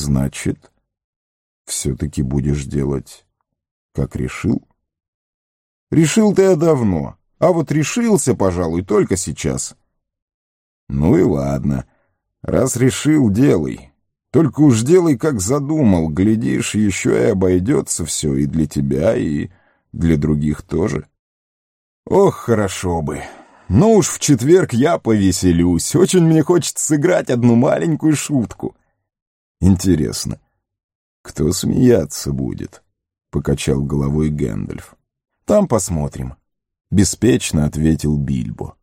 Значит, все-таки будешь делать, как решил? Решил-то я давно, а вот решился, пожалуй, только сейчас. Ну и ладно. Раз решил, делай. Только уж делай, как задумал. Глядишь, еще и обойдется все и для тебя, и для других тоже. Ох, хорошо бы. Ну уж в четверг я повеселюсь. Очень мне хочется сыграть одну маленькую шутку. Интересно, кто смеяться будет? Покачал головой Гэндальф. Там посмотрим. Беспечно ответил Бильбо.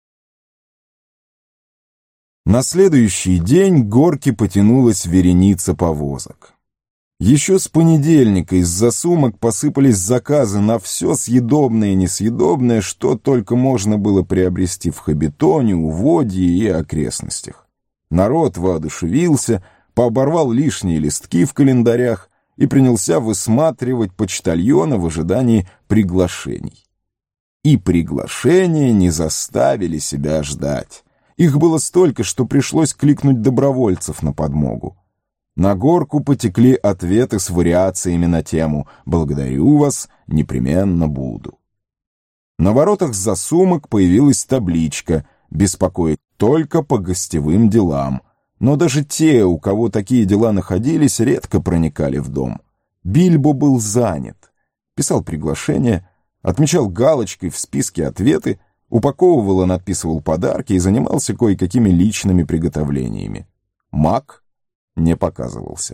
На следующий день к горке потянулась вереница повозок. Еще с понедельника из-за сумок посыпались заказы на все съедобное и несъедобное, что только можно было приобрести в Хоббитоне, Уводье и окрестностях. Народ воодушевился, пооборвал лишние листки в календарях и принялся высматривать почтальона в ожидании приглашений. И приглашения не заставили себя ждать. Их было столько, что пришлось кликнуть добровольцев на подмогу. На горку потекли ответы с вариациями на тему «Благодарю вас, непременно буду». На воротах за сумок появилась табличка «Беспокоить только по гостевым делам». Но даже те, у кого такие дела находились, редко проникали в дом. Бильбо был занят. Писал приглашения, отмечал галочкой в списке ответы, упаковывал и надписывал подарки и занимался кое-какими личными приготовлениями. Маг не показывался.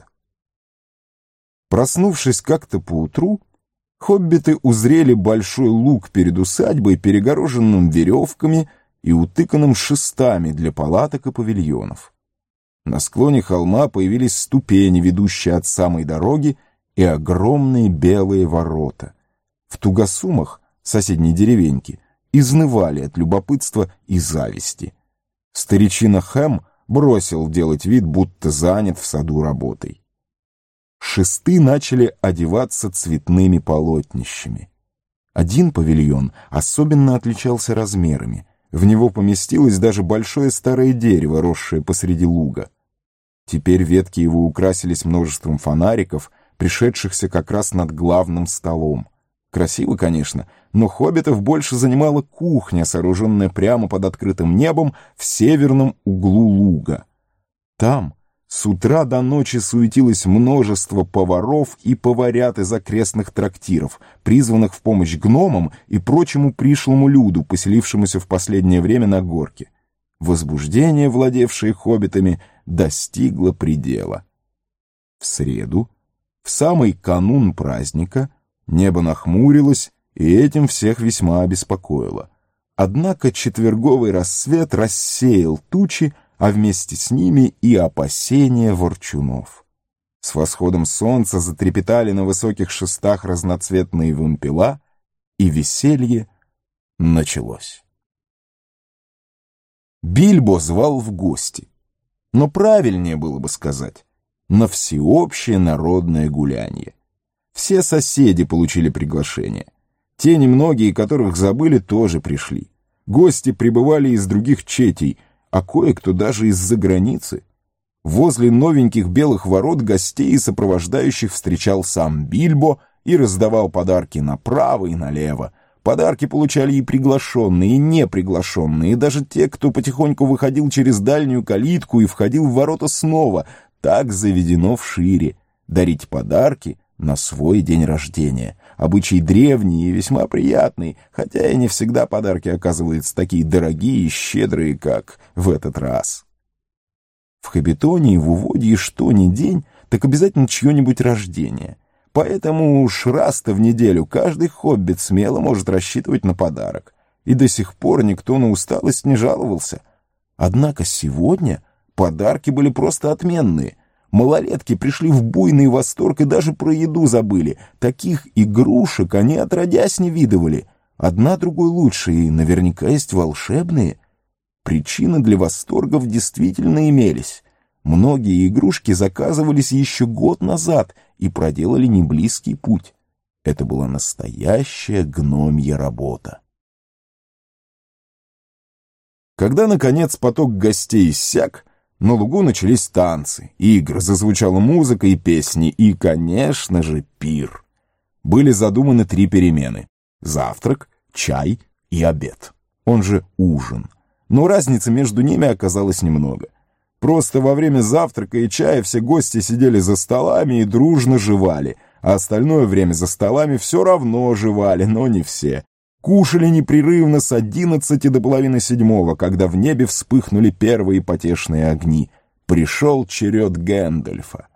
Проснувшись как-то поутру, хоббиты узрели большой луг перед усадьбой, перегороженным веревками и утыканным шестами для палаток и павильонов. На склоне холма появились ступени, ведущие от самой дороги, и огромные белые ворота. В Тугасумах, соседней деревеньки, изнывали от любопытства и зависти. Старичина Хэм бросил делать вид, будто занят в саду работой. Шесты начали одеваться цветными полотнищами. Один павильон особенно отличался размерами. В него поместилось даже большое старое дерево, росшее посреди луга. Теперь ветки его украсились множеством фонариков, пришедшихся как раз над главным столом. Красиво, конечно, но хоббитов больше занимала кухня, сооруженная прямо под открытым небом в северном углу луга. Там с утра до ночи суетилось множество поваров и поварят из окрестных трактиров, призванных в помощь гномам и прочему пришлому люду, поселившемуся в последнее время на горке. Возбуждение, владевшее хоббитами, достигло предела. В среду, в самый канун праздника, небо нахмурилось, и этим всех весьма обеспокоило. Однако четверговый рассвет рассеял тучи, а вместе с ними и опасения ворчунов. С восходом солнца затрепетали на высоких шестах разноцветные вымпела, и веселье началось. Бильбо звал в гости, но правильнее было бы сказать, на всеобщее народное гулянье. Все соседи получили приглашение. Те немногие, которых забыли, тоже пришли. Гости прибывали из других четей, а кое-кто даже из-за границы. Возле новеньких белых ворот гостей и сопровождающих встречал сам Бильбо и раздавал подарки направо и налево. Подарки получали и приглашенные, и неприглашенные, и даже те, кто потихоньку выходил через дальнюю калитку и входил в ворота снова. Так заведено в Шире — дарить подарки на свой день рождения. Обычай древний и весьма приятный, хотя и не всегда подарки оказываются такие дорогие и щедрые, как в этот раз. В Хоббитоне и в Уводье что ни день, так обязательно чье-нибудь рождение. Поэтому уж раз-то в неделю каждый хоббит смело может рассчитывать на подарок. И до сих пор никто на усталость не жаловался. Однако сегодня подарки были просто отменные. Малолетки пришли в буйный восторг и даже про еду забыли. Таких игрушек они отродясь не видывали. Одна другой лучше, и наверняка есть волшебные. Причины для восторгов действительно имелись. Многие игрушки заказывались еще год назад и проделали неблизкий путь. Это была настоящая гномья работа. Когда, наконец, поток гостей иссяк, На лугу начались танцы, игры, зазвучала музыка и песни, и, конечно же, пир. Были задуманы 3 перемены: завтрак, чай и обед, он же ужин. Но разницы между ними оказалось немного. Просто во время завтрака и чая все гости сидели за столами и дружно жевали, а остальное время за столами все равно жевали, но не все. Кушали непрерывно с 11 до половины 7, когда в небе вспыхнули первые потешные огни. Пришел черед Гэндальфа.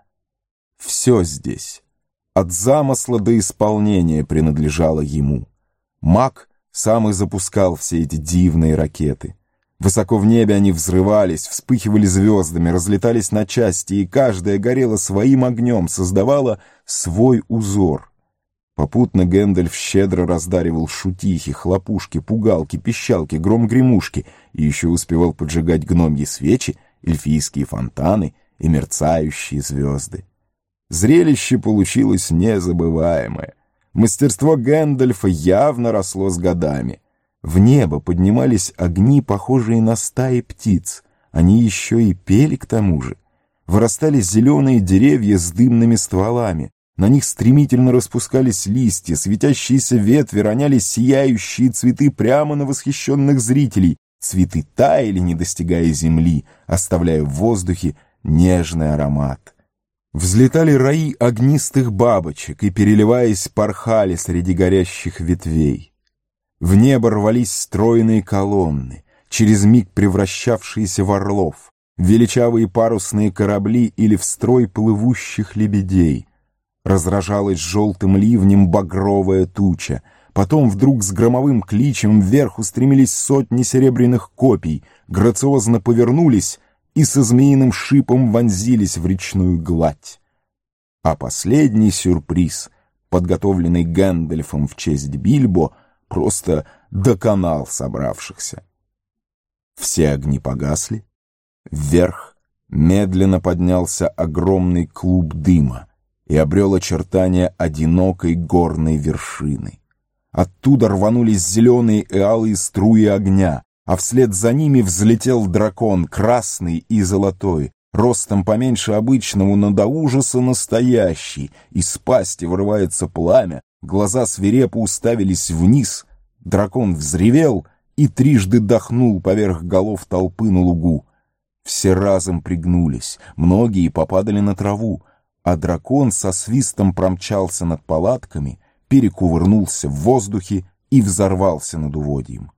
Все здесь, от замысла до исполнения, принадлежало ему. Маг сам и запускал все эти дивные ракеты. Высоко в небе они взрывались, вспыхивали звездами, разлетались на части, и каждая горела своим огнем, создавала свой узор. Попутно Гэндальф щедро раздаривал шутихи, хлопушки, пугалки, пищалки, гром-гремушки и еще успевал поджигать гномьи свечи, эльфийские фонтаны и мерцающие звезды. Зрелище получилось незабываемое. Мастерство Гэндальфа явно росло с годами. В небо поднимались огни, похожие на стаи птиц. Они еще и пели к тому же. Вырастали зеленые деревья с дымными стволами. На них стремительно распускались листья, светящиеся ветви роняли сияющие цветы прямо на восхищенных зрителей. Цветы таяли, не достигая земли, оставляя в воздухе нежный аромат. Взлетали раи огнистых бабочек и, переливаясь, порхали среди горящих ветвей. В небо рвались стройные колонны, через миг превращавшиеся в орлов, величавые парусные корабли или в строй плывущих лебедей. Разражалась желтым ливнем багровая туча. Потом вдруг с громовым кличем вверх устремились сотни серебряных копий, грациозно повернулись и со змеиным шипом вонзились в речную гладь. А последний сюрприз, подготовленный Гэндальфом в честь Бильбо, просто доконал собравшихся. Все огни погасли. Вверх медленно поднялся огромный клуб дыма и обрел очертания одинокой горной вершины. Оттуда рванулись зеленые и алые струи огня, а вслед за ними взлетел дракон, красный и золотой, ростом поменьше обычного, но до ужаса настоящий. Из пасти вырывается пламя, глаза свирепо уставились вниз. Дракон взревел и трижды дохнул поверх голов толпы на лугу. Все разом пригнулись, многие попадали на траву, а дракон со свистом промчался над палатками, перекувырнулся в воздухе и взорвался над уводьем.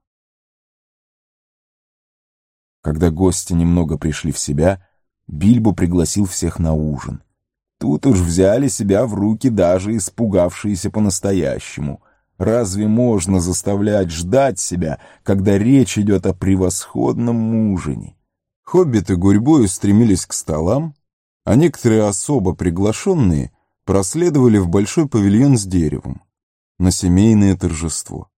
Когда гости немного пришли в себя, Бильбо пригласил всех на ужин. Тут уж взяли себя в руки даже испугавшиеся по-настоящему. Разве можно заставлять ждать себя, когда речь идет о превосходном ужине? Хоббиты гурьбой устремились к столам, а некоторые особо приглашенные проследовали в большой павильон с деревом на семейное торжество.